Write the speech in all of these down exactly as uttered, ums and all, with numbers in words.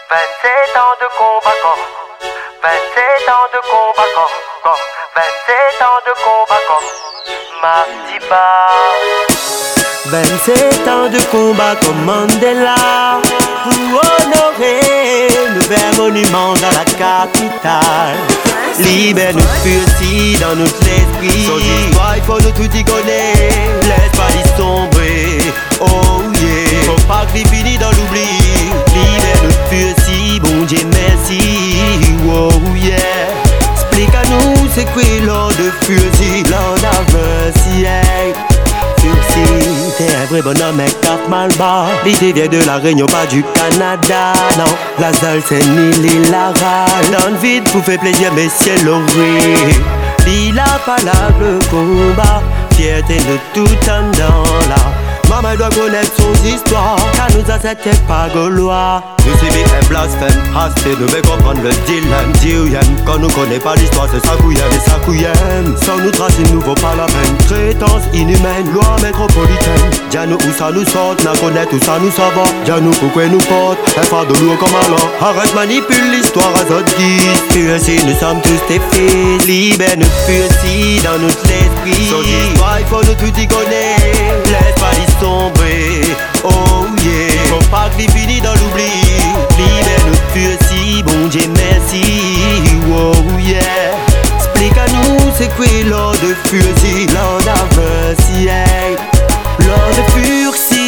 vingt-sept ans de combat comme, vingt-sept ans de combat comme, comme, vingt-sept ans de combat comme Madiba. vingt-sept ans de combat comme Mandela pour honorer le vert monument dans la capitale. Libère-nous furtifs dans notre esprit. Son histoire, il faut nous tout y connaître. Laisse pas l'y sombrer, oh yeah. Faut pas que l'y finisse dans l'oubli. Libère-nous furtifs, bon Dieu merci, oh yeah. Explique à nous c'est quoi l'ordre de furtif, l'ordre d'un siècle. T'es un vrai bonhomme mec taf mal bas. L'idée vient de la Réunion, pas du Canada. Non, la seule c'est ni l'île Laval. Dans le vide pour faire plaisir mais c'est l'orée. Il a pas là le combat. Fierté de tout en dans là. Maman doit connaître son histoire, car nous a c'était pas gaulois. Nous c'est un blasphème, assez devait comprendre le dilemme. Diriam, quand nous connaît pas l'histoire, c'est ça couillem et ça couillem. Sans nous tracer, nous vaut pas la peine. Traitance inhumaine, loi métropolitaine. Dis-nous où ça nous sort, n'a connaître où ça nous sort. Dis-nous pourquoi nous porte, un fardeau lourd comme alors. Arrête manipule l'histoire à notre guise. Pur si nous sommes tous tes fils. Libère nous pur si dans notre esprit. Son histoire, il faut nous tout y connaître. Laisse pas l'histoire sombrer, oh yeah. Faut pas que l'y finisse dans l'oubli. Libère-nous furtifs, bon Dieu merci, oh yeah. Explique à nous c'est quoi l'ordre de furtif, l'ordre d'un siècle. L'ordre de furtif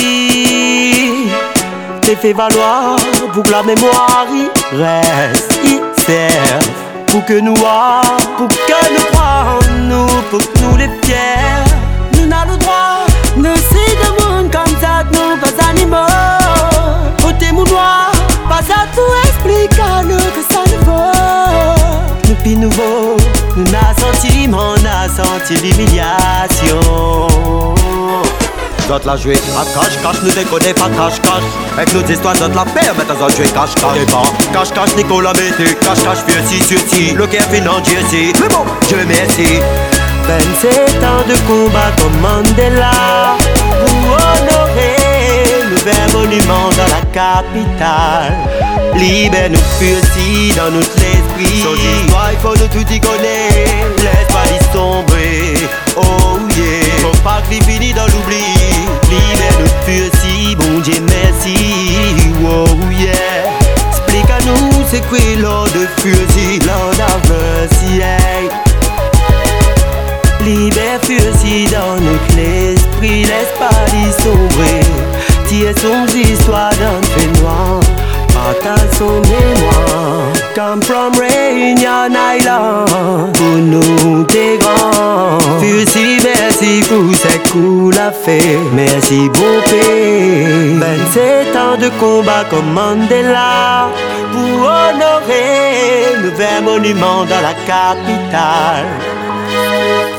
t'es fait valoir pour que la mémoire y reste, y serve. Pour que nous voir, pour que nous croyons en nous, pour que nous les fiers. Nous n'avons le droit, ne c'est de monde comme ça, nous pas animaux. Côté mon noir, pas à tout expliquer à nous que ça ne vaut. Nous pis nouveau, nous n'a senti, on a senti l'humiliation. D'autres la jouer à cache-cache, nous déconnez pas cache-cache. Avec nos histoires, d'autres la permettent à jouer cache-cache. Et bon, cache-cache, Nicolas Mété, cache-cache, vieux si, si, si. Le cœur financier, si, mais bon, Dieu merci. vingt-sept ans de combat comme Mandela pour honorer le vert monument dans la capitale. Libère-nous furtifs dans notre esprit. Son histoire, il faut nous tout y connaître. Laisse pas l'y sombrer, oh yeah. Faut pas que l'y finisse dans l'oubli. Libère-nous furtifs, bon Dieu merci, oh yeah. Explique à nous c'est quoi l'ordre de furtif, l'ordre d'un siècle. Libère furtif dans notre esprit, laisse pas l'y sombrer. Tire son histoire dans le fait noir, partage son mémoire. Come from Réunion Island, pour nous t'es grand. Furtif merci pour cette cool affaire, merci bon paix. vingt-sept ans de combat comme Mandela pour honorer le vert monument dans la capitale.